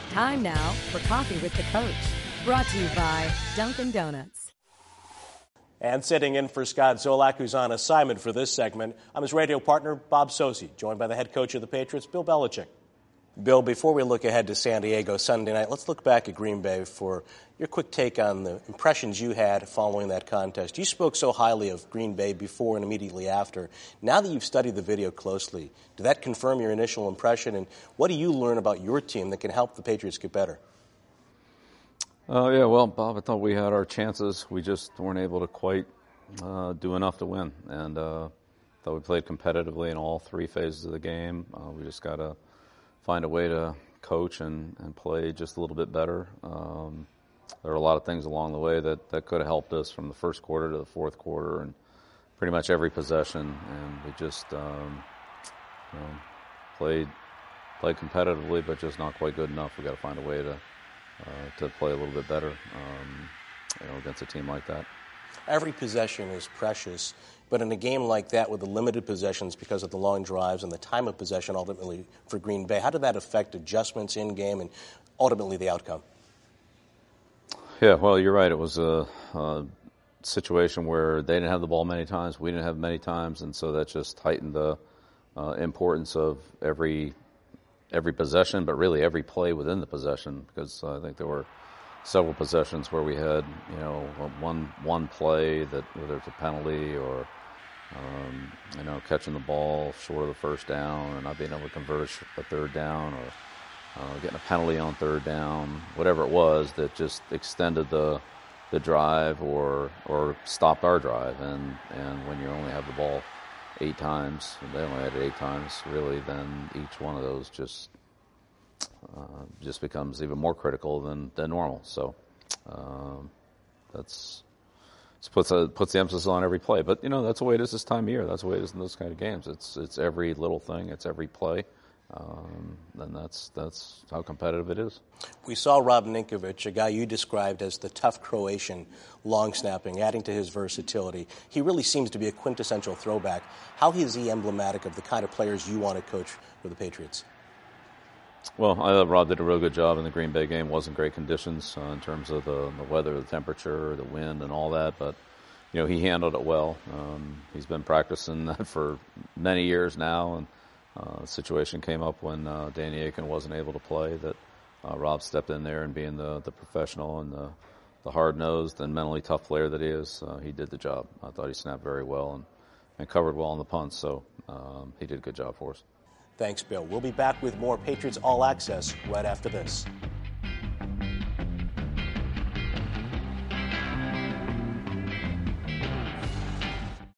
Time now for Coffee with the Coach, brought to you by Dunkin' Donuts. And sitting in for Scott Zolak, who's on assignment for this segment, I'm his radio partner, Bob Socci, joined by the head coach of the Patriots, Bill Belichick. Bill, before we look ahead to San Diego Sunday night, let's look back at Green Bay for your quick take on the impressions you had following that contest. You spoke so highly of Green Bay before and immediately after. Now that you've studied the video closely, did that confirm your initial impression? And what do you learn about your team that can help the Patriots get better? Yeah, well, Bob, I thought we had our chances. We just weren't able to quite do enough to win. And thought we played competitively in all three phases of the game. We just got to find a way to coach and play just a little bit better. There were a lot of things along the way that could have helped us from the first quarter to the fourth quarter and pretty much every possession. And we just played competitively, but just not quite good enough. We got to find a way to play a little bit better against a team like that. Every possession is precious, but in a game like that with the limited possessions because of the long drives and the time of possession ultimately for Green Bay, how did that affect adjustments in game and ultimately the outcome? Yeah, well, you're right. It was a situation where they didn't have the ball many times, we didn't have many times, and so that just heightened the importance of every possession, but really every play within the possession, because I think there were several possessions where we had, one play that whether it's a penalty or, catching the ball short of the first down or not being able to convert a third down or getting a penalty on third down, whatever it was that just extended the drive or stopped our drive. And when you only have the ball 8 times, and they only had it 8 times, really, then each one of those just becomes even more critical than normal. So that's puts the emphasis on every play. But that's the way it is this time of year. That's the way it is in those kind of games. It's every little thing. It's every play. And that's how competitive it is. We saw Rob Ninkovich, a guy you described as the tough Croatian long snapping, adding to his versatility. He really seems to be a quintessential throwback. How is he emblematic of the kind of players you want to coach for the Patriots? Well, I thought Rob did a real good job in the Green Bay game. Wasn't great conditions in terms of the weather, the temperature, the wind, and all that, but he handled it well. He's been practicing that for many years now, and the situation came up when Danny Aiken wasn't able to play, that Rob stepped in there, and being the professional and the hard-nosed and mentally tough player that he is, he did the job. I thought he snapped very well and covered well on the punts, so he did a good job for us. Thanks, Bill. We'll be back with more Patriots All Access right after this.